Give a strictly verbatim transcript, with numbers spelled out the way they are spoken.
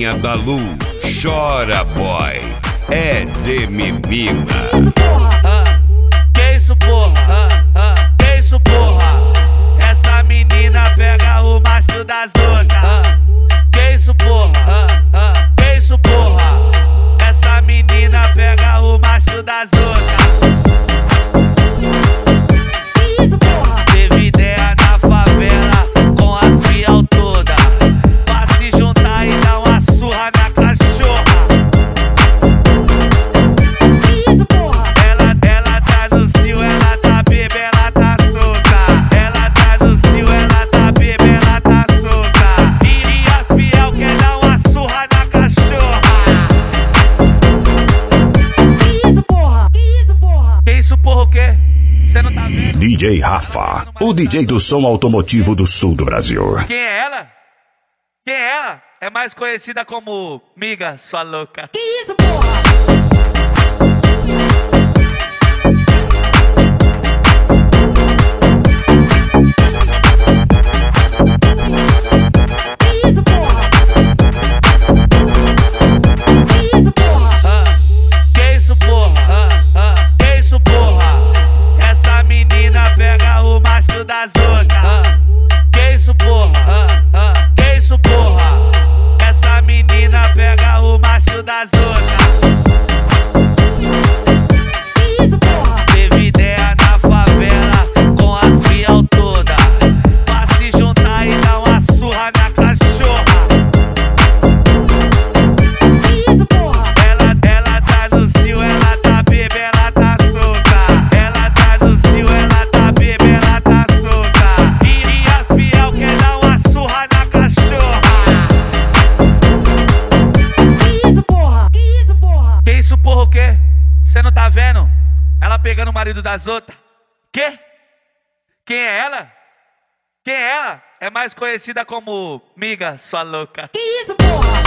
Rainha da Lu, chora boy, é de menina. Ah, que isso porra, ah, ah, que isso porra. Essa menina pega o macho da zona. Ah, que isso porra, ah, ah, que isso porra. Essa menina pega o macho da zona. Teve ideia na favela com as fiel toda, pra se juntar e dar uma surra na cachorra. Ela, ela tá no cio, ela tá bebê, ela tá solta. Ela tá no cio, ela tá bebê, ela tá solta. E as fiel quer dar uma surra na cachorra. Que isso porra, que isso porra. Que isso porra o quê? Cê não tá vendo? D J Rafa, o D J do som automotivo do sul do Brasil. Quem é ela? Quem é ela? É mais conhecida como Miga, sua louca. Que isso, porra? Que isso, porra? Que isso, porra? Ah, que isso, porra? Ah, ah, que isso, porra? Essa menina pega o macho da zona. Ah, que isso, porra? Ah, ah, que isso, porra? Essa menina pega o macho da zona. Que isso, porra? Teve ideia na favela com as fiel toda, pra se juntar e dar uma surra na cachorra. Que isso, porra? Ela, ela tá no cio, ela tá bebê, ela tá solta. Ela tá no cio, ela tá bebê, ela tá solta. E as fiel quer dar uma surra na cachorra. Que isso, porra? Que isso, porra? Que isso, porra o quê? Cê não tá vendo? Ela pegando o marido das outras. Quê? Quem é ela? Quem é ela? É mais conhecida como Miga, sua louca. Que isso, porra?